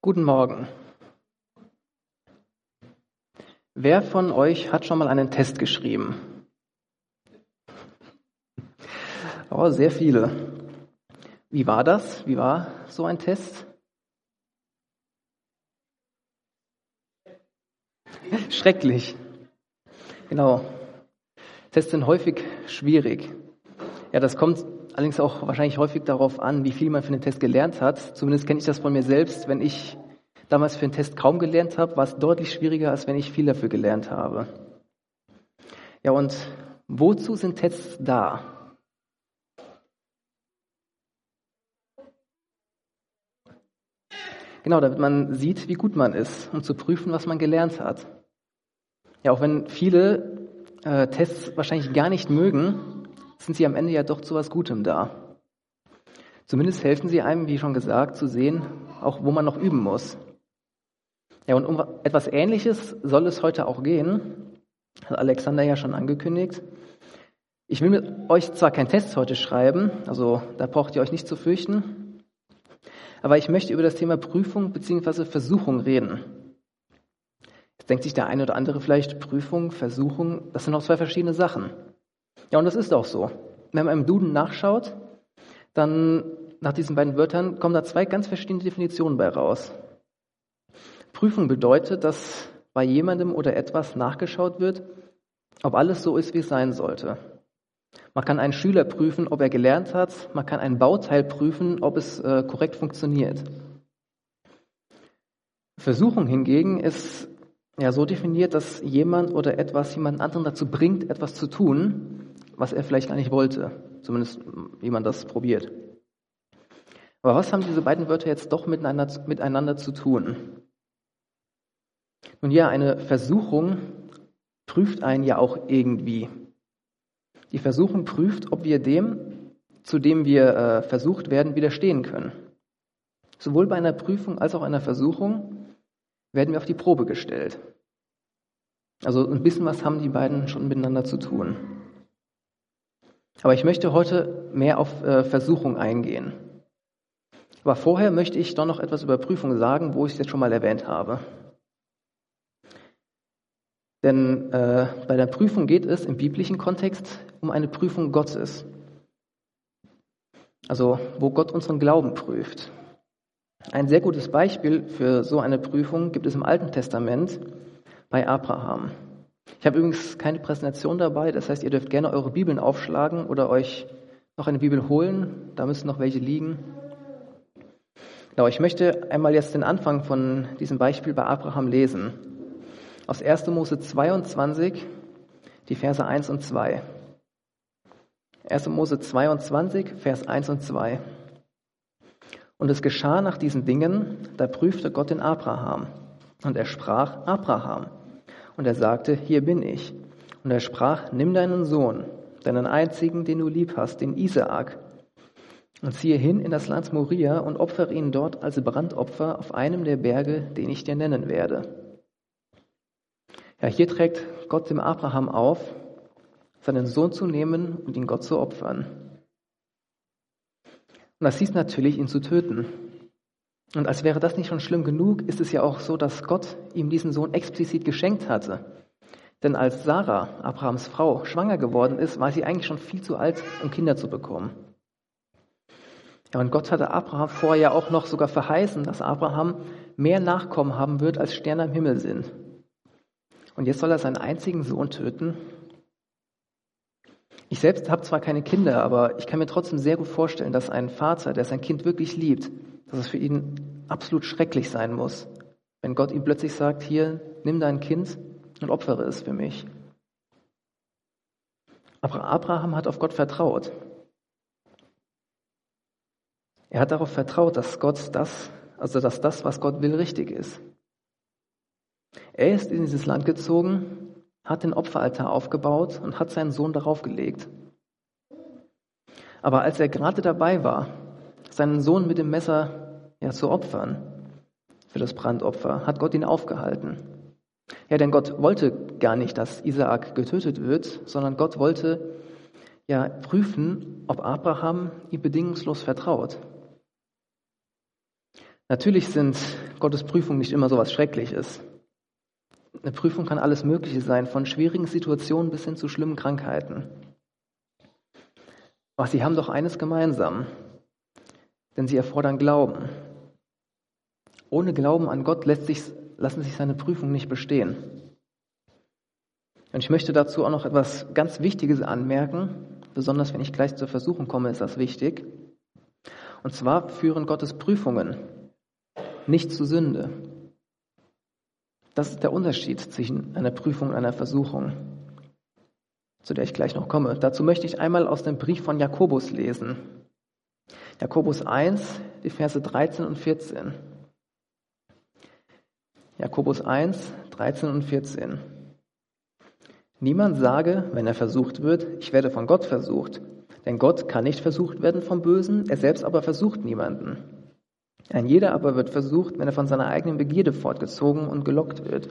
Guten Morgen. Wer von euch hat schon mal einen Test geschrieben? Oh, sehr viele. Wie war das? Wie war so ein Test? Schrecklich. Genau. Tests sind häufig schwierig. Ja, das kommt allerdings auch wahrscheinlich häufig darauf an, wie viel man für den Test gelernt hat. Zumindest kenne ich das von mir selbst. Wenn ich damals für den Test kaum gelernt habe, war es deutlich schwieriger, als wenn ich viel dafür gelernt habe. Ja, und wozu sind Tests da? Genau, damit man sieht, wie gut man ist, um zu prüfen, was man gelernt hat. Ja, auch wenn viele Tests wahrscheinlich gar nicht mögen, sind sie am Ende ja doch zu was Gutem da. Zumindest helfen sie einem, wie schon gesagt, zu sehen, auch wo man noch üben muss. Ja, und um etwas Ähnliches soll es heute auch gehen. Hat Alexander ja schon angekündigt. Ich will mit euch zwar keinen Test heute schreiben, also da braucht ihr euch nicht zu fürchten, aber ich möchte über das Thema Prüfung bzw. Versuchung reden. Jetzt denkt sich der eine oder andere vielleicht, Prüfung, Versuchung, das sind auch zwei verschiedene Sachen. Ja, und das ist auch so. Wenn man im Duden nachschaut, dann nach diesen beiden Wörtern kommen da zwei ganz verschiedene Definitionen bei raus. Prüfung bedeutet, dass bei jemandem oder etwas nachgeschaut wird, ob alles so ist, wie es sein sollte. Man kann einen Schüler prüfen, ob er gelernt hat. Man kann ein Bauteil prüfen, ob es korrekt funktioniert. Versuchung hingegen ist ja so definiert, dass jemand oder etwas jemand anderen dazu bringt, etwas zu tun, was er vielleicht gar nicht wollte. Zumindest jemand das probiert. Aber was haben diese beiden Wörter jetzt doch miteinander zu tun? Nun ja, eine Versuchung prüft einen ja auch irgendwie. Die Versuchung prüft, ob wir dem, zu dem wir versucht werden, widerstehen können. Sowohl bei einer Prüfung als auch einer Versuchung werden wir auf die Probe gestellt. Also ein bisschen was haben die beiden schon miteinander zu tun. Aber ich möchte heute mehr auf Versuchung eingehen. Aber vorher möchte ich doch noch etwas über Prüfung sagen, wo ich es jetzt schon mal erwähnt habe. Denn bei der Prüfung geht es im biblischen Kontext um eine Prüfung Gottes. Also wo Gott unseren Glauben prüft. Ein sehr gutes Beispiel für so eine Prüfung gibt es im Alten Testament bei Abraham. Ich habe übrigens keine Präsentation dabei, das heißt, ihr dürft gerne eure Bibeln aufschlagen oder euch noch eine Bibel holen. Da müssen noch welche liegen. Genau, ich möchte einmal jetzt den Anfang von diesem Beispiel bei Abraham lesen. Aus 1. Mose 22, die Verse 1 und 2. 1. Mose 22, Vers 1 und 2. Und es geschah nach diesen Dingen, da prüfte Gott den Abraham. Und er sprach, Abraham. Und er sagte, hier bin ich. Und er sprach, nimm deinen Sohn, deinen einzigen, den du lieb hast, den Isaak, und ziehe hin in das Land Moria und opfere ihn dort als Brandopfer auf einem der Berge, den ich dir nennen werde. Ja, hier trägt Gott dem Abraham auf, seinen Sohn zu nehmen und ihn Gott zu opfern. Und das hieß natürlich, ihn zu töten. Und als wäre das nicht schon schlimm genug, ist es ja auch so, dass Gott ihm diesen Sohn explizit geschenkt hatte. Denn als Sarah, Abrahams Frau, schwanger geworden ist, war sie eigentlich schon viel zu alt, um Kinder zu bekommen. Ja, und Gott hatte Abraham vorher ja auch noch sogar verheißen, dass Abraham mehr Nachkommen haben wird, als Sterne am Himmel sind. Und jetzt soll er seinen einzigen Sohn töten. Ich selbst habe zwar keine Kinder, aber ich kann mir trotzdem sehr gut vorstellen, dass ein Vater, der sein Kind wirklich liebt, dass es für ihn absolut schrecklich sein muss, wenn Gott ihm plötzlich sagt, hier, nimm dein Kind und opfere es für mich. Aber Abraham hat auf Gott vertraut. Er hat darauf vertraut, dass das, was Gott will, richtig ist. Er ist in dieses Land gezogen, hat den Opferaltar aufgebaut und hat seinen Sohn darauf gelegt. Aber als er gerade dabei war, seinen Sohn mit dem Messer zu opfern für das Brandopfer, hat Gott ihn aufgehalten. Ja, denn Gott wollte gar nicht, dass Isaak getötet wird, sondern Gott wollte prüfen, ob Abraham ihm bedingungslos vertraut. Natürlich sind Gottes Prüfungen nicht immer so was Schreckliches. Eine Prüfung kann alles Mögliche sein, von schwierigen Situationen bis hin zu schlimmen Krankheiten. Aber sie haben doch eines gemeinsam, denn sie erfordern Glauben. Ohne Glauben an Gott lassen sich seine Prüfungen nicht bestehen. Und ich möchte dazu auch noch etwas ganz Wichtiges anmerken, besonders wenn ich gleich zur Versuchung komme, ist das wichtig. Und zwar führen Gottes Prüfungen nicht zu Sünde. Das ist der Unterschied zwischen einer Prüfung und einer Versuchung, zu der ich gleich noch komme. Dazu möchte ich einmal aus dem Brief von Jakobus lesen. Jakobus 1, die Verse 13 und 14. Jakobus 1, 13 und 14. Niemand sage, wenn er versucht wird, ich werde von Gott versucht. Denn Gott kann nicht versucht werden vom Bösen, er selbst aber versucht niemanden. Ein jeder aber wird versucht, wenn er von seiner eigenen Begierde fortgezogen und gelockt wird.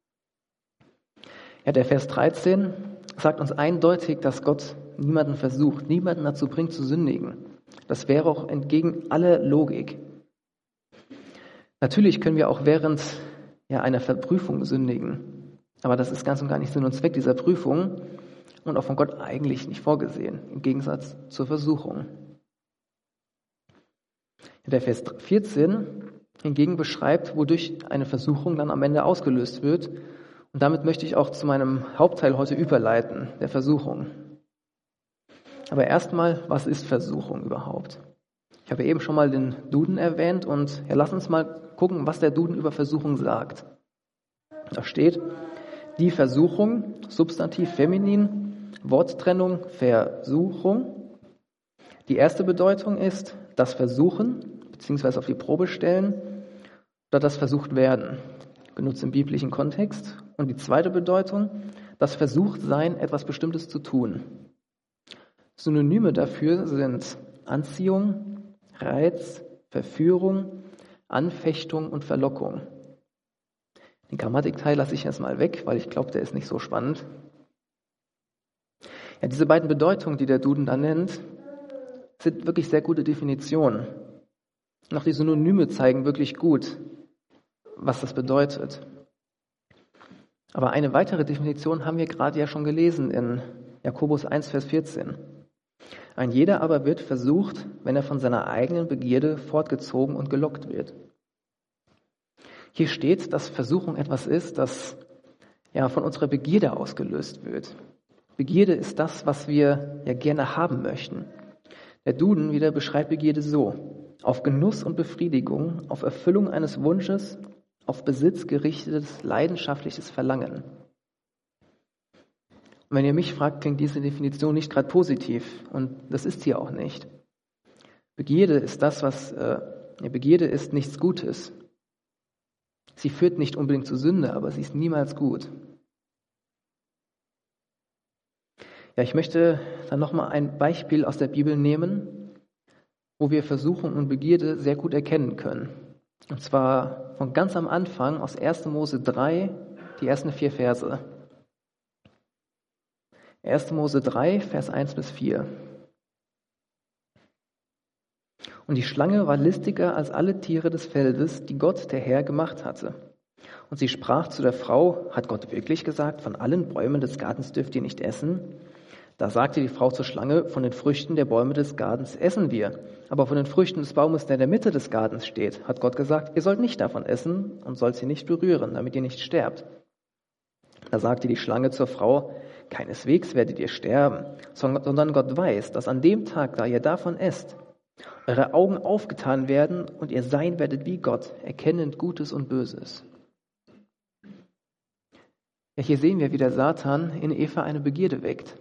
Ja, der Vers 13 sagt uns eindeutig, dass Gott niemanden versucht, niemanden dazu bringt zu sündigen. Das wäre auch entgegen aller Logik. Natürlich können wir auch während einer Verprüfung sündigen, aber das ist ganz und gar nicht Sinn und Zweck dieser Prüfung und auch von Gott eigentlich nicht vorgesehen, im Gegensatz zur Versuchung. Der Vers 14 hingegen beschreibt, wodurch eine Versuchung dann am Ende ausgelöst wird. Und damit möchte ich auch zu meinem Hauptteil heute überleiten, der Versuchung. Aber erstmal, was ist Versuchung überhaupt? Ich habe eben schon mal den Duden erwähnt und lass uns mal gucken, was der Duden über Versuchung sagt. Da steht, die Versuchung, Substantiv feminin, Worttrennung, Versuchung. Die erste Bedeutung ist das Versuchen, beziehungsweise auf die Probe stellen, oder das versucht werden, benutzt im biblischen Kontext. Und die zweite Bedeutung, das Versuchtsein, etwas Bestimmtes zu tun. Synonyme dafür sind Anziehung, Reiz, Verführung, Anfechtung und Verlockung. Den Grammatikteil lasse ich jetzt mal weg, weil ich glaube, der ist nicht so spannend. Ja, diese beiden Bedeutungen, die der Duden da nennt, sind wirklich sehr gute Definitionen. Und auch die Synonyme zeigen wirklich gut, was das bedeutet. Aber eine weitere Definition haben wir gerade ja schon gelesen in Jakobus 1, Vers 14. Ein jeder aber wird versucht, wenn er von seiner eigenen Begierde fortgezogen und gelockt wird. Hier steht, dass Versuchung etwas ist, das von unserer Begierde ausgelöst wird. Begierde ist das, was wir gerne haben möchten. Der Duden wieder beschreibt Begierde so: auf Genuss und Befriedigung, auf Erfüllung eines Wunsches, auf Besitz gerichtetes, leidenschaftliches Verlangen. Und wenn ihr mich fragt, klingt diese Definition nicht gerade positiv, und das ist sie auch nicht. Begierde ist Begierde ist nichts Gutes. Sie führt nicht unbedingt zur Sünde, aber sie ist niemals gut. Ja, ich möchte dann nochmal ein Beispiel aus der Bibel nehmen, wo wir Versuchung und Begierde sehr gut erkennen können. Und zwar von ganz am Anfang aus 1. Mose 3, die ersten 4 Verse. 1. Mose 3, Vers 1 bis 4. Und die Schlange war listiger als alle Tiere des Feldes, die Gott, der Herr, gemacht hatte. Und sie sprach zu der Frau: Hat Gott wirklich gesagt, von allen Bäumen des Gartens dürft ihr nicht essen? Da sagte die Frau zur Schlange: Von den Früchten der Bäume des Gartens essen wir. Aber von den Früchten des Baumes, der in der Mitte des Gartens steht, hat Gott gesagt, ihr sollt nicht davon essen und sollt sie nicht berühren, damit ihr nicht sterbt. Da sagte die Schlange zur Frau: Keineswegs werdet ihr sterben, sondern Gott weiß, dass an dem Tag, da ihr davon esst, eure Augen aufgetan werden und ihr sein werdet wie Gott, erkennend Gutes und Böses. Ja, hier sehen wir, wie der Satan in Eva eine Begierde weckt.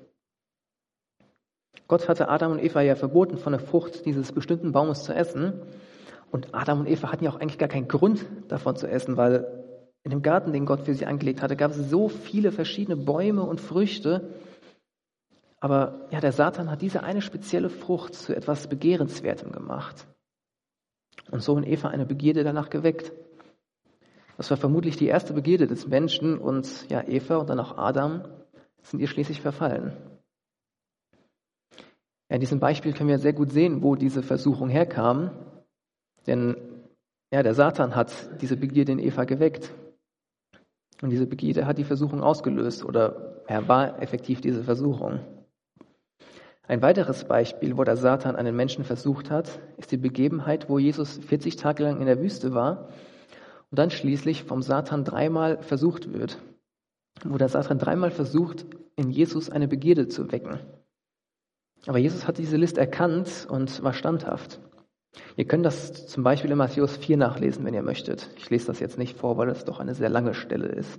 Gott hatte Adam und Eva ja verboten, von der Frucht dieses bestimmten Baumes zu essen. Und Adam und Eva hatten ja auch eigentlich gar keinen Grund, davon zu essen, weil in dem Garten, den Gott für sie angelegt hatte, gab es so viele verschiedene Bäume und Früchte. Aber der Satan hat diese eine spezielle Frucht zu etwas Begehrenswertem gemacht. Und so in Eva eine Begierde danach geweckt. Das war vermutlich die erste Begierde des Menschen und Eva und dann auch Adam sind ihr schließlich verfallen. Ja, in diesem Beispiel können wir sehr gut sehen, wo diese Versuchung herkam. Denn der Satan hat diese Begierde in Eva geweckt. Und diese Begierde hat die Versuchung ausgelöst oder er war effektiv diese Versuchung. Ein weiteres Beispiel, wo der Satan einen Menschen versucht hat, ist die Begebenheit, wo Jesus 40 Tage lang in der Wüste war und dann schließlich vom Satan 3-mal versucht wird. Wo der Satan 3-mal versucht, in Jesus eine Begierde zu wecken. Aber Jesus hat diese List erkannt und war standhaft. Ihr könnt das zum Beispiel in Matthäus 4 nachlesen, wenn ihr möchtet. Ich lese das jetzt nicht vor, weil es doch eine sehr lange Stelle ist.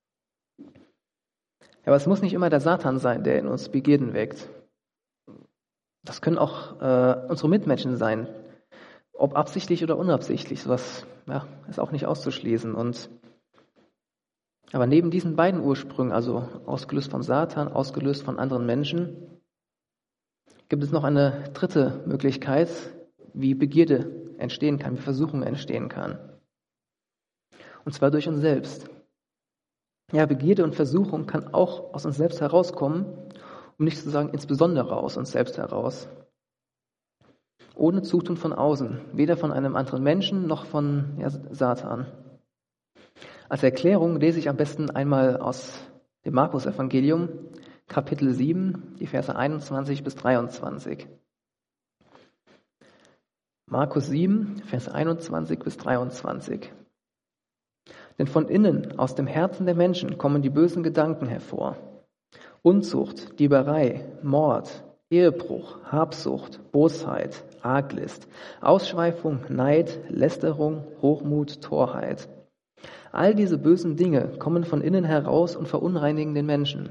Aber es muss nicht immer der Satan sein, der in uns Begierden weckt. Das können auch unsere Mitmenschen sein, ob absichtlich oder unabsichtlich. Sowas ist auch nicht auszuschließen. Aber neben diesen beiden Ursprüngen, also ausgelöst vom Satan, ausgelöst von anderen Menschen, gibt es noch eine dritte Möglichkeit, wie Begierde entstehen kann, wie Versuchung entstehen kann. Und zwar durch uns selbst. Ja, Begierde und Versuchung kann auch aus uns selbst herauskommen, um nicht zu sagen insbesondere aus uns selbst heraus. Ohne Zutun von außen, weder von einem anderen Menschen noch von Satan. Als Erklärung lese ich am besten einmal aus dem Markus-Evangelium, Kapitel 7, die Verse 21 bis 23. Markus 7, Verse 21 bis 23. Denn von innen, aus dem Herzen der Menschen, kommen die bösen Gedanken hervor. Unzucht, Dieberei, Mord, Ehebruch, Habsucht, Bosheit, Arglist, Ausschweifung, Neid, Lästerung, Hochmut, Torheit. All diese bösen Dinge kommen von innen heraus und verunreinigen den Menschen.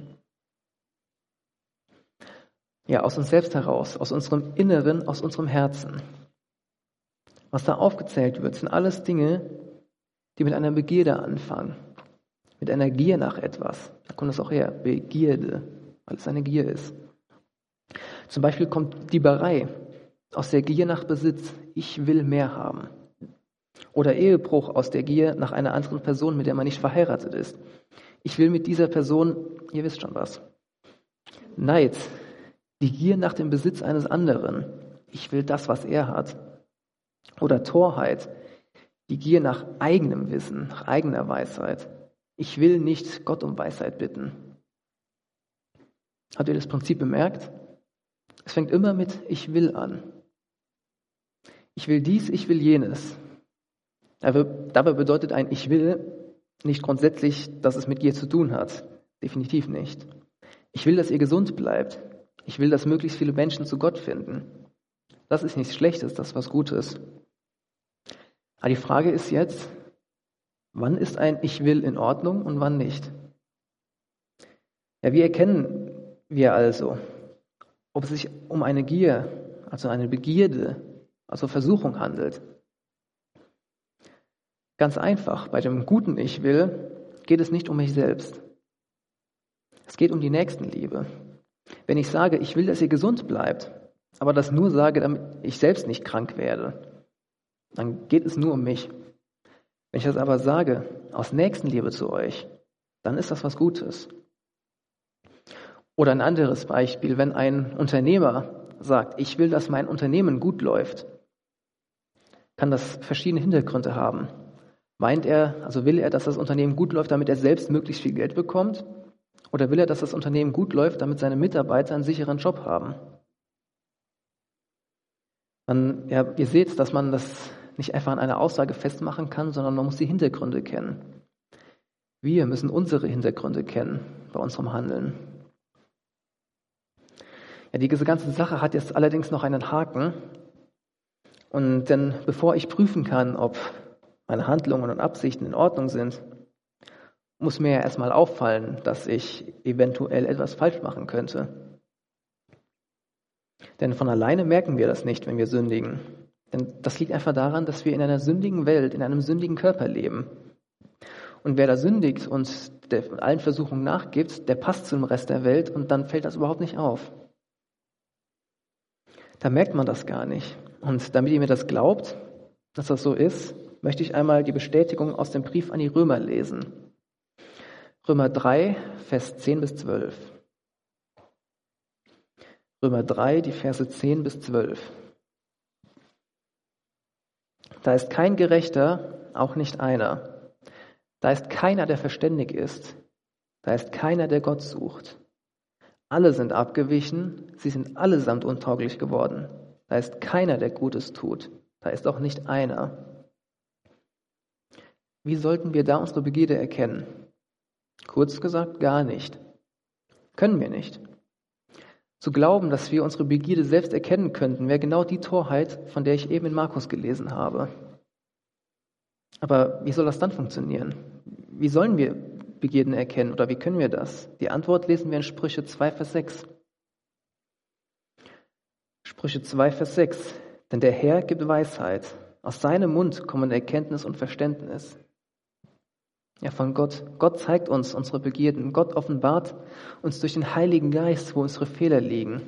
Ja, aus uns selbst heraus, aus unserem Inneren, aus unserem Herzen. Was da aufgezählt wird, sind alles Dinge, die mit einer Begierde anfangen. Mit einer Gier nach etwas. Da kommt es auch her, Begierde, weil es eine Gier ist. Zum Beispiel kommt Dieberei aus der Gier nach Besitz. Ich will mehr haben. Oder Ehebruch aus der Gier nach einer anderen Person, mit der man nicht verheiratet ist. Ich will mit dieser Person, ihr wisst schon was. Neid, die Gier nach dem Besitz eines anderen. Ich will das, was er hat. Oder Torheit, die Gier nach eigenem Wissen, nach eigener Weisheit. Ich will nicht Gott um Weisheit bitten. Habt ihr das Prinzip bemerkt? Es fängt immer mit Ich will an. Ich will dies, ich will jenes. Dabei bedeutet ein Ich will nicht grundsätzlich, dass es mit Gier zu tun hat. Definitiv nicht. Ich will, dass ihr gesund bleibt. Ich will, dass möglichst viele Menschen zu Gott finden. Das ist nichts Schlechtes, das ist was Gutes. Aber die Frage ist jetzt, wann ist ein Ich will in Ordnung und wann nicht? Ja, wie erkennen wir also, ob es sich um eine Gier, also eine Begierde, also Versuchung handelt? Ganz einfach, bei dem guten Ich will geht es nicht um mich selbst. Es geht um die Nächstenliebe. Wenn ich sage, ich will, dass ihr gesund bleibt, aber das nur sage, damit ich selbst nicht krank werde, dann geht es nur um mich. Wenn ich das aber sage, aus Nächstenliebe zu euch, dann ist das was Gutes. Oder ein anderes Beispiel, wenn ein Unternehmer sagt, ich will, dass mein Unternehmen gut läuft, kann das verschiedene Hintergründe haben. Will er, dass das Unternehmen gut läuft, damit er selbst möglichst viel Geld bekommt? Oder will er, dass das Unternehmen gut läuft, damit seine Mitarbeiter einen sicheren Job haben? Ihr seht, dass man das nicht einfach an einer Aussage festmachen kann, sondern man muss die Hintergründe kennen. Wir müssen unsere Hintergründe kennen bei unserem Handeln. Ja, diese ganze Sache hat jetzt allerdings noch einen Haken. Denn bevor ich prüfen kann, ob meine Handlungen und Absichten in Ordnung sind, muss mir ja erstmal auffallen, dass ich eventuell etwas falsch machen könnte. Denn von alleine merken wir das nicht, wenn wir sündigen. Denn das liegt einfach daran, dass wir in einer sündigen Welt, in einem sündigen Körper leben. Und wer da sündigt und der allen Versuchungen nachgibt, der passt zum Rest der Welt und dann fällt das überhaupt nicht auf. Da merkt man das gar nicht. Und damit ihr mir das glaubt, dass das so ist, möchte ich einmal die Bestätigung aus dem Brief an die Römer lesen. Römer 3, Vers 10 bis 12. Römer 3, die Verse 10 bis 12. Da ist kein Gerechter, auch nicht einer. Da ist keiner, der verständig ist. Da ist keiner, der Gott sucht. Alle sind abgewichen, sie sind allesamt untauglich geworden. Da ist keiner, der Gutes tut. Da ist auch nicht einer. Wie sollten wir da unsere Begierde erkennen? Kurz gesagt, gar nicht. Können wir nicht. Zu glauben, dass wir unsere Begierde selbst erkennen könnten, wäre genau die Torheit, von der ich eben in Markus gelesen habe. Aber wie soll das dann funktionieren? Wie sollen wir Begierden erkennen oder wie können wir das? Die Antwort lesen wir in Sprüche 2, Vers 6. Sprüche 2, Vers 6. Denn der Herr gibt Weisheit. Aus seinem Mund kommen Erkenntnis und Verständnis. Ja, von Gott. Gott zeigt uns unsere Begierden. Gott offenbart uns durch den Heiligen Geist, wo unsere Fehler liegen.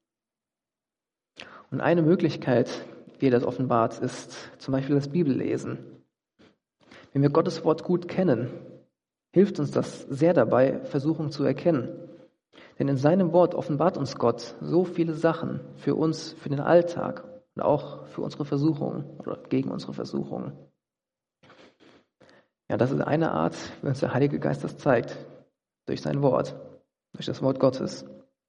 Und eine Möglichkeit, wie er das offenbart, ist zum Beispiel das Bibellesen. Wenn wir Gottes Wort gut kennen, hilft uns das sehr dabei, Versuchungen zu erkennen. Denn in seinem Wort offenbart uns Gott so viele Sachen für uns, für den Alltag und auch für unsere Versuchungen oder gegen unsere Versuchungen. Ja, das ist eine Art, wie uns der Heilige Geist das zeigt, durch sein Wort, durch das Wort Gottes.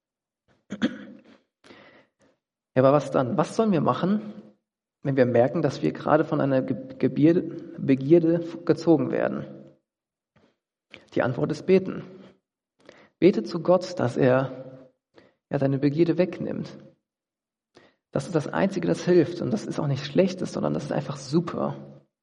Ja, aber was dann? Was sollen wir machen, wenn wir merken, dass wir gerade von einer Begierde gezogen werden? Die Antwort ist beten. Bete zu Gott, dass er deine Begierde wegnimmt. Das ist das Einzige, das hilft. Und das ist auch nicht Schlechtes, sondern das ist einfach super.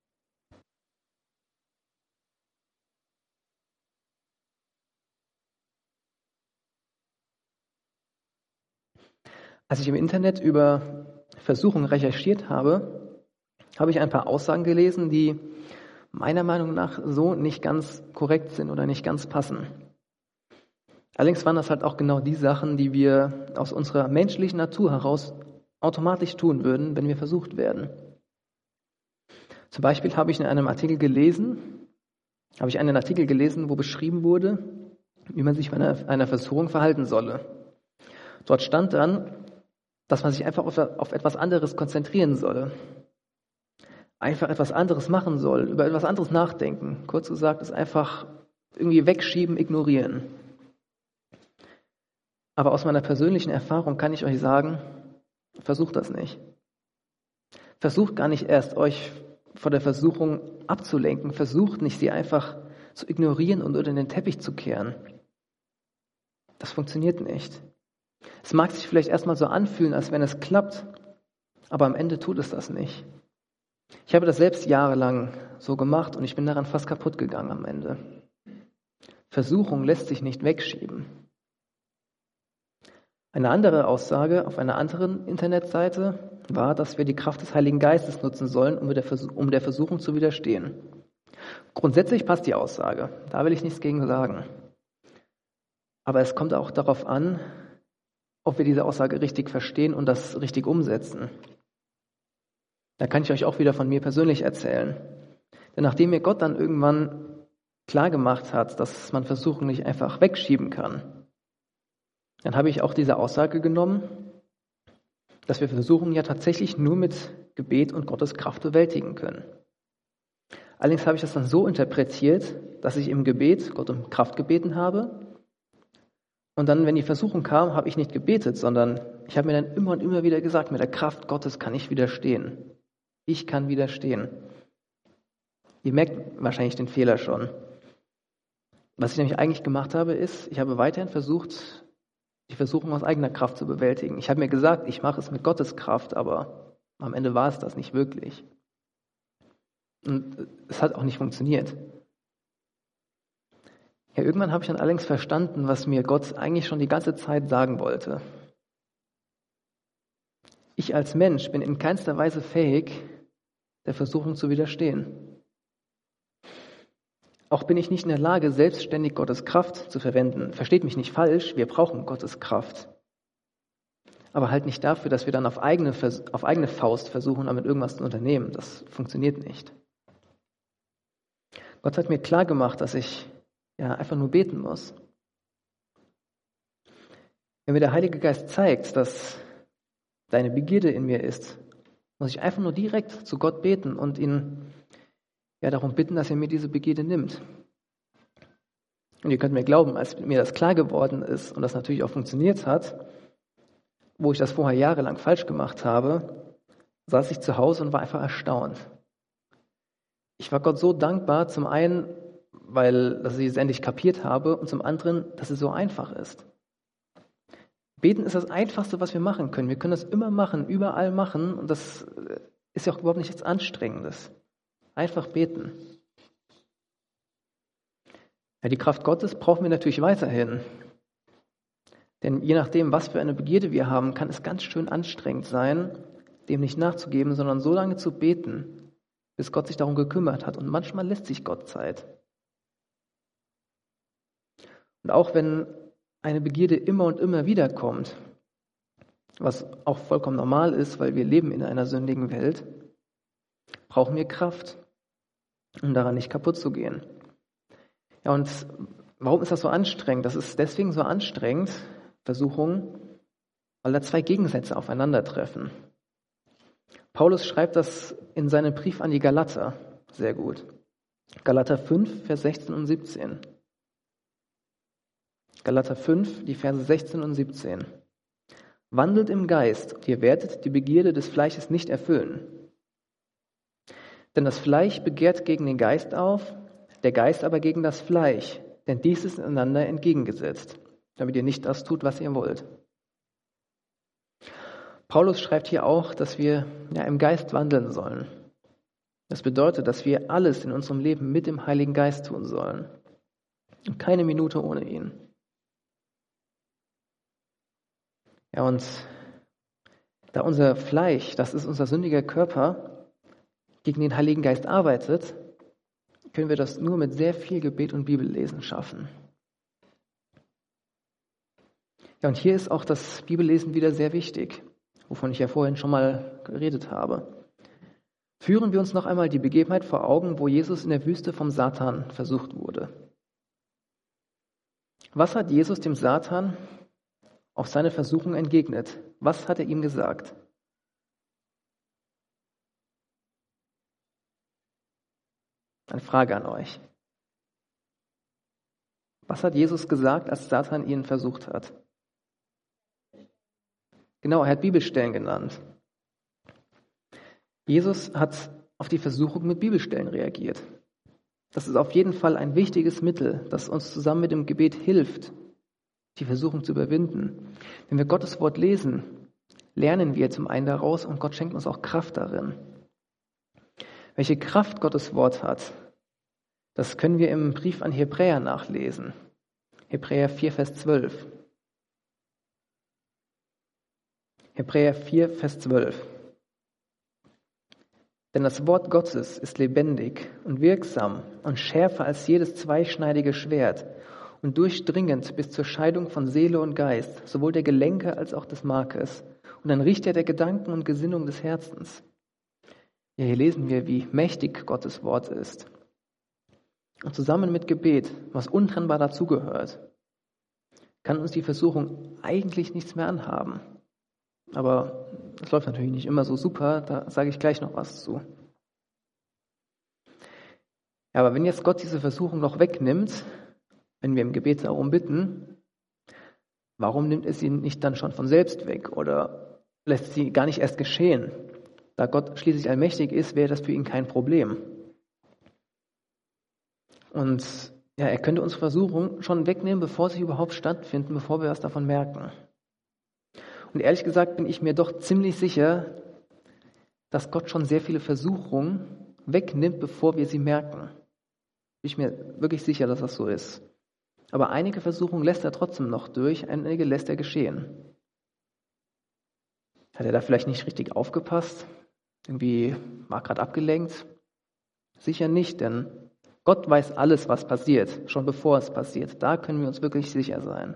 Als ich im Internet über Versuchungen recherchiert habe, habe ich ein paar Aussagen gelesen, die meiner Meinung nach so nicht ganz korrekt sind oder nicht ganz passen. Allerdings waren das halt auch genau die Sachen, die wir aus unserer menschlichen Natur heraus automatisch tun würden, wenn wir versucht werden. Zum Beispiel habe ich einen Artikel gelesen, wo beschrieben wurde, wie man sich bei einer Versuchung verhalten solle. Dort stand dann, dass man sich einfach auf etwas anderes konzentrieren solle. Einfach etwas anderes machen soll, über etwas anderes nachdenken. Kurz gesagt, ist einfach irgendwie wegschieben, ignorieren. Aber aus meiner persönlichen Erfahrung kann ich euch sagen, versucht das nicht. Versucht gar nicht erst, euch vor der Versuchung abzulenken. Versucht nicht, sie einfach zu ignorieren und unter den Teppich zu kehren. Das funktioniert nicht. Es mag sich vielleicht erstmal so anfühlen, als wenn es klappt, aber am Ende tut es das nicht. Ich habe das selbst jahrelang so gemacht und ich bin daran fast kaputt gegangen am Ende. Versuchung lässt sich nicht wegschieben. Eine andere Aussage auf einer anderen Internetseite war, dass wir die Kraft des Heiligen Geistes nutzen sollen, um der Versuchung zu widerstehen. Grundsätzlich passt die Aussage, da will ich nichts gegen sagen. Aber es kommt auch darauf an, ob wir diese Aussage richtig verstehen und das richtig umsetzen. Da kann ich euch auch wieder von mir persönlich erzählen. Denn nachdem mir Gott dann irgendwann klar gemacht hat, dass man Versuchung nicht einfach wegschieben kann, dann habe ich auch diese Aussage genommen, dass wir Versuchungen ja tatsächlich nur mit Gebet und Gottes Kraft bewältigen können. Allerdings habe ich das dann so interpretiert, dass ich im Gebet Gott um Kraft gebeten habe. Und dann, wenn die Versuchung kam, habe ich nicht gebetet, sondern ich habe mir dann immer und immer wieder gesagt, mit der Kraft Gottes kann ich widerstehen. Ich kann widerstehen. Ihr merkt wahrscheinlich den Fehler schon. Was ich nämlich eigentlich gemacht habe, ist, ich habe weiterhin versucht, die Versuchung aus eigener Kraft zu bewältigen. Ich habe mir gesagt, ich mache es mit Gottes Kraft, aber am Ende war es das nicht wirklich. Und es hat auch nicht funktioniert. Ja, irgendwann habe ich dann allerdings verstanden, was mir Gott eigentlich schon die ganze Zeit sagen wollte. Ich als Mensch bin in keinster Weise fähig, der Versuchung zu widerstehen. Auch bin ich nicht in der Lage, selbstständig Gottes Kraft zu verwenden. Versteht mich nicht falsch, wir brauchen Gottes Kraft. Aber halt nicht dafür, dass wir dann auf eigene Faust versuchen, damit irgendwas zu unternehmen. Das funktioniert nicht. Gott hat mir klar gemacht, dass ich einfach nur beten muss. Wenn mir der Heilige Geist zeigt, dass deine Begierde in mir ist Muss ich einfach nur direkt zu Gott beten und ihn darum bitten, dass er mir diese Begierde nimmt. Und ihr könnt mir glauben, als mir das klar geworden ist und das natürlich auch funktioniert hat, wo ich das vorher jahrelang falsch gemacht habe, saß ich zu Hause und war einfach erstaunt. Ich war Gott so dankbar, zum einen, dass ich es endlich kapiert habe und zum anderen, dass es so einfach ist. Beten ist das Einfachste, was wir machen können. Wir können das immer machen, überall machen und das ist ja auch überhaupt nichts Anstrengendes. Einfach beten. Ja, die Kraft Gottes brauchen wir natürlich weiterhin. Denn je nachdem, was für eine Begierde wir haben, kann es ganz schön anstrengend sein, dem nicht nachzugeben, sondern so lange zu beten, bis Gott sich darum gekümmert hat. Und manchmal lässt sich Gott Zeit. Und auch wenn eine Begierde immer und immer wieder kommt, was auch vollkommen normal ist, weil wir leben in einer sündigen Welt, brauchen wir Kraft, um daran nicht kaputt zu gehen. Ja, und warum ist das so anstrengend? Das ist deswegen so anstrengend, Versuchung, weil da zwei Gegensätze aufeinandertreffen. Paulus schreibt das in seinem Brief an die Galater sehr gut. Galater 5, Vers 16 und 17. Galater 5, die Verse 16 und 17. Wandelt im Geist, und ihr werdet die Begierde des Fleisches nicht erfüllen. Denn das Fleisch begehrt gegen den Geist auf, der Geist aber gegen das Fleisch, denn dies ist einander entgegengesetzt, damit ihr nicht das tut, was ihr wollt. Paulus schreibt hier auch, dass wir im Geist wandeln sollen. Das bedeutet, dass wir alles in unserem Leben mit dem Heiligen Geist tun sollen. Und keine Minute ohne ihn. Ja, und da unser Fleisch, das ist unser sündiger Körper, gegen den Heiligen Geist arbeitet, können wir das nur mit sehr viel Gebet und Bibellesen schaffen. Ja, und hier ist auch das Bibellesen wieder sehr wichtig, wovon ich ja vorhin schon mal geredet habe. Führen wir uns noch einmal die Begebenheit vor Augen, wo Jesus in der Wüste vom Satan versucht wurde. Was hat Jesus dem Satan auf seine Versuchung entgegnet? Was hat er ihm gesagt? Eine Frage an euch. Was hat Jesus gesagt, als Satan ihn versucht hat? Genau, er hat Bibelstellen genannt. Jesus hat auf die Versuchung mit Bibelstellen reagiert. Das ist auf jeden Fall ein wichtiges Mittel, das uns zusammen mit dem Gebet hilft, die Versuchung zu überwinden. Wenn wir Gottes Wort lesen, lernen wir zum einen daraus und Gott schenkt uns auch Kraft darin. Welche Kraft Gottes Wort hat, das können wir im Brief an Hebräer nachlesen. Hebräer 4, Vers 12. Hebräer 4, Vers 12. Denn das Wort Gottes ist lebendig und wirksam und schärfer als jedes zweischneidige Schwert und durchdringend bis zur Scheidung von Seele und Geist, sowohl der Gelenke als auch des Markes, und ein Richter der Gedanken und Gesinnung des Herzens. Ja, hier lesen wir, wie mächtig Gottes Wort ist. Und zusammen mit Gebet, was untrennbar dazugehört, kann uns die Versuchung eigentlich nichts mehr anhaben. Aber es läuft natürlich nicht immer so super, da sage ich gleich noch was zu. Ja, aber wenn jetzt Gott diese Versuchung noch wegnimmt, wenn wir im Gebet darum bitten, warum nimmt er sie nicht dann schon von selbst weg oder lässt sie gar nicht erst geschehen? Da Gott schließlich allmächtig ist, wäre das für ihn kein Problem. Und ja, er könnte unsere Versuchung schon wegnehmen, bevor sie überhaupt stattfinden, bevor wir was davon merken. Und ehrlich gesagt bin ich mir doch ziemlich sicher, dass Gott schon sehr viele Versuchungen wegnimmt, bevor wir sie merken. Bin ich mir wirklich sicher, dass das so ist. Aber einige Versuchungen lässt er trotzdem noch durch, einige lässt er geschehen. Hat er da vielleicht nicht richtig aufgepasst? Irgendwie war gerade abgelenkt? Sicher nicht, denn Gott weiß alles, was passiert, schon bevor es passiert. Da können wir uns wirklich sicher sein.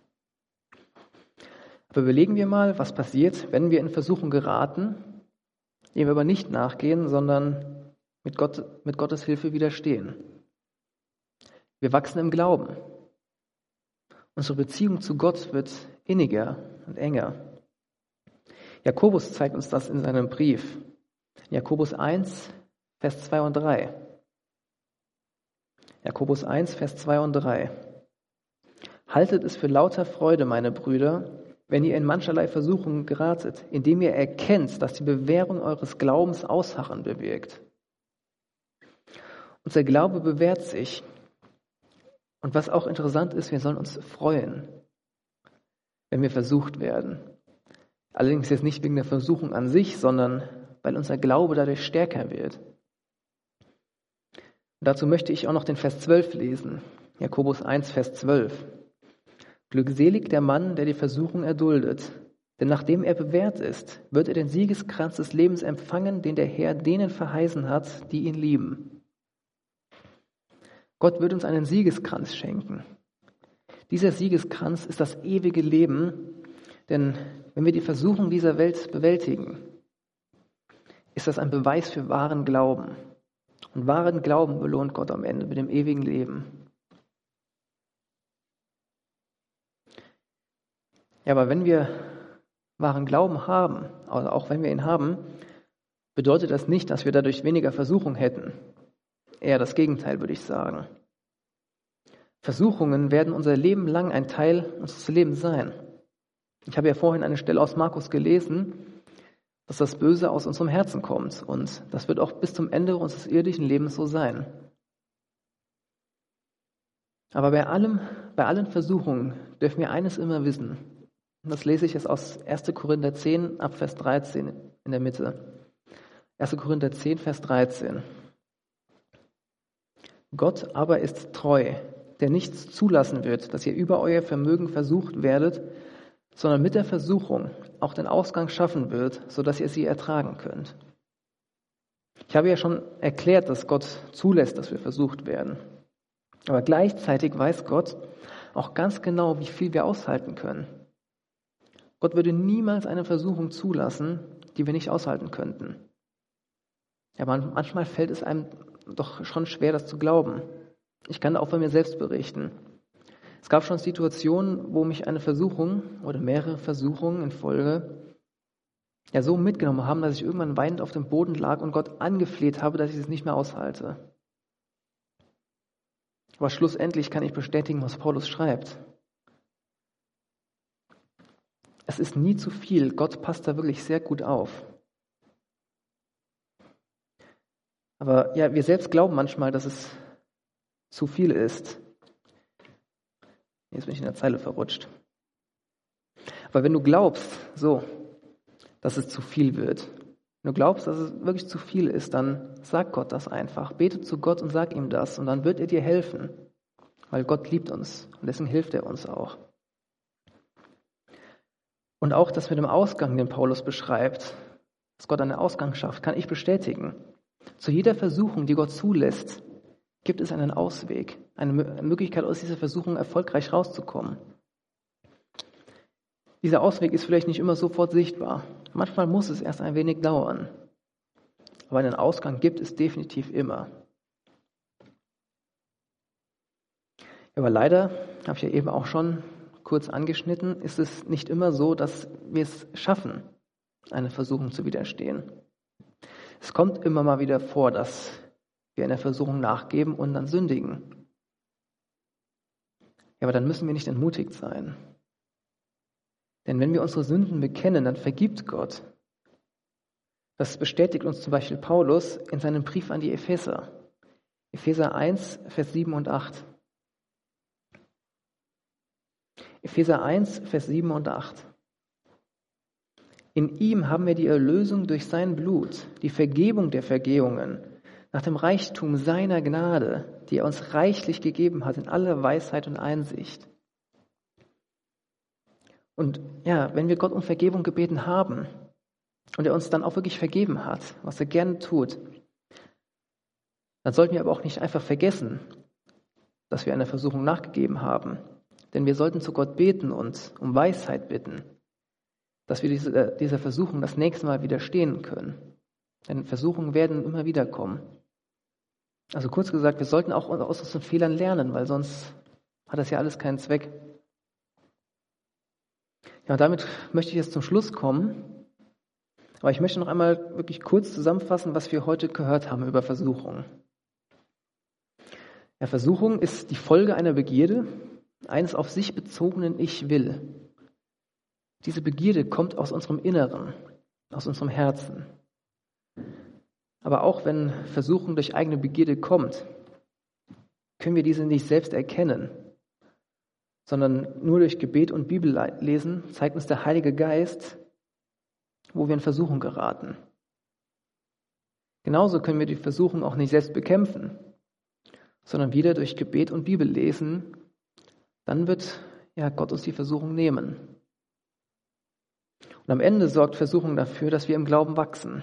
Aber überlegen wir mal, was passiert, wenn wir in Versuchung geraten, dem wir aber nicht nachgehen, sondern mit Gottes Hilfe widerstehen. Wir wachsen im Glauben. Unsere Beziehung zu Gott wird inniger und enger. Jakobus zeigt uns das in seinem Brief. Jakobus 1, Vers 2 und 3. Jakobus 1, Vers 2 und 3. Haltet es für lauter Freude, meine Brüder, wenn ihr in mancherlei Versuchungen geratet, indem ihr erkennt, dass die Bewährung eures Glaubens Ausharren bewirkt. Unser Glaube bewährt sich. Und was auch interessant ist, wir sollen uns freuen, wenn wir versucht werden. Allerdings jetzt nicht wegen der Versuchung an sich, sondern weil unser Glaube dadurch stärker wird. Und dazu möchte ich auch noch den Vers 12 lesen. Jakobus 1, Vers 12. Glückselig der Mann, der die Versuchung erduldet. Denn nachdem er bewährt ist, wird er den Siegeskranz des Lebens empfangen, den der Herr denen verheißen hat, die ihn lieben. Gott wird uns einen Siegeskranz schenken. Dieser Siegeskranz ist das ewige Leben, denn wenn wir die Versuchung dieser Welt bewältigen, ist das ein Beweis für wahren Glauben. Und wahren Glauben belohnt Gott am Ende mit dem ewigen Leben. Ja, aber wenn wir wahren Glauben haben, also auch wenn wir ihn haben, bedeutet das nicht, dass wir dadurch weniger Versuchung hätten. Eher das Gegenteil, würde ich sagen. Versuchungen werden unser Leben lang ein Teil unseres Lebens sein. Ich habe ja vorhin eine Stelle aus Markus gelesen, dass das Böse aus unserem Herzen kommt. Und das wird auch bis zum Ende unseres irdischen Lebens so sein. Aber bei allen Versuchungen dürfen wir eines immer wissen. Und das lese ich jetzt aus 1. Korinther 10 ab Vers 13 in der Mitte. 1. Korinther 10, Vers 13. Gott aber ist treu, der nichts zulassen wird, dass ihr über euer Vermögen versucht werdet, sondern mit der Versuchung auch den Ausgang schaffen wird, sodass ihr sie ertragen könnt. Ich habe ja schon erklärt, dass Gott zulässt, dass wir versucht werden. Aber gleichzeitig weiß Gott auch ganz genau, wie viel wir aushalten können. Gott würde niemals eine Versuchung zulassen, die wir nicht aushalten könnten. Aber manchmal fällt es einem doch schon schwer, das zu glauben. Ich kann auch von mir selbst berichten. Es gab schon Situationen, wo mich eine Versuchung oder mehrere Versuchungen in Folge ja so mitgenommen haben, dass ich irgendwann weinend auf dem Boden lag und Gott angefleht habe, dass ich es nicht mehr aushalte. Aber schlussendlich kann ich bestätigen, was Paulus schreibt. Es ist nie zu viel. Gott passt da wirklich sehr gut auf. Aber ja, wir selbst glauben manchmal, dass es zu viel ist. Jetzt bin ich in der Zeile verrutscht. Aber wenn du glaubst, dass es zu viel wird, wenn du glaubst, dass es wirklich zu viel ist, dann sag Gott das einfach. Bete zu Gott und sag ihm das und dann wird er dir helfen. Weil Gott liebt uns und deswegen hilft er uns auch. Und auch das mit dem Ausgang, den Paulus beschreibt, dass Gott einen Ausgang schafft, kann ich bestätigen. Zu jeder Versuchung, die Gott zulässt, gibt es einen Ausweg, eine Möglichkeit, aus dieser Versuchung erfolgreich rauszukommen. Dieser Ausweg ist vielleicht nicht immer sofort sichtbar. Manchmal muss es erst ein wenig dauern. Aber einen Ausgang gibt es definitiv immer. Aber leider, habe ich ja eben auch schon kurz angeschnitten, ist es nicht immer so, dass wir es schaffen, einer Versuchung zu widerstehen. Es kommt immer mal wieder vor, dass wir einer Versuchung nachgeben und dann sündigen. Ja, aber dann müssen wir nicht entmutigt sein. Denn wenn wir unsere Sünden bekennen, dann vergibt Gott. Das bestätigt uns zum Beispiel Paulus in seinem Brief an die Epheser. Epheser 1, Vers 7 und 8. Epheser 1, Vers 7 und 8. In ihm haben wir die Erlösung durch sein Blut, die Vergebung der Vergehungen, nach dem Reichtum seiner Gnade, die er uns reichlich gegeben hat in aller Weisheit und Einsicht. Und ja, wenn wir Gott um Vergebung gebeten haben und er uns dann auch wirklich vergeben hat, was er gerne tut, dann sollten wir aber auch nicht einfach vergessen, dass wir einer Versuchung nachgegeben haben. Denn wir sollten zu Gott beten und um Weisheit bitten, dass wir dieser Versuchung das nächste Mal widerstehen können. Denn Versuchungen werden immer wieder kommen. Also kurz gesagt, wir sollten auch aus unseren Fehlern lernen, weil sonst hat das ja alles keinen Zweck. Ja, und damit möchte ich jetzt zum Schluss kommen. Aber ich möchte noch einmal wirklich kurz zusammenfassen, was wir heute gehört haben über Versuchung. Ja, Versuchung ist die Folge einer Begierde, eines auf sich bezogenen Ich will. Diese Begierde kommt aus unserem Inneren, aus unserem Herzen. Aber auch wenn Versuchung durch eigene Begierde kommt, können wir diese nicht selbst erkennen, sondern nur durch Gebet und Bibellesen zeigt uns der Heilige Geist, wo wir in Versuchung geraten. Genauso können wir die Versuchung auch nicht selbst bekämpfen, sondern wieder durch Gebet und Bibellesen. Dann wird Gott uns die Versuchung nehmen. Und am Ende sorgt Versuchung dafür, dass wir im Glauben wachsen.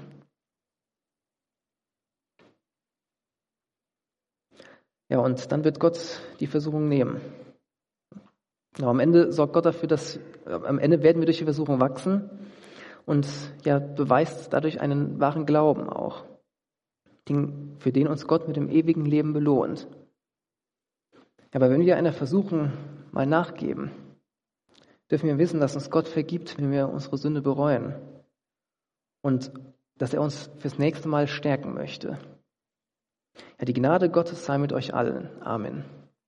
Ja, und dann wird Gott die Versuchung nehmen. Genau, am Ende sorgt Gott dafür, am Ende werden wir durch die Versuchung wachsen und beweist dadurch einen wahren Glauben auch, für den uns Gott mit dem ewigen Leben belohnt. Aber wenn wir einer Versuchung mal nachgeben, dürfen wir wissen, dass uns Gott vergibt, wenn wir unsere Sünde bereuen und dass er uns fürs nächste Mal stärken möchte. Ja, die Gnade Gottes sei mit euch allen. Amen.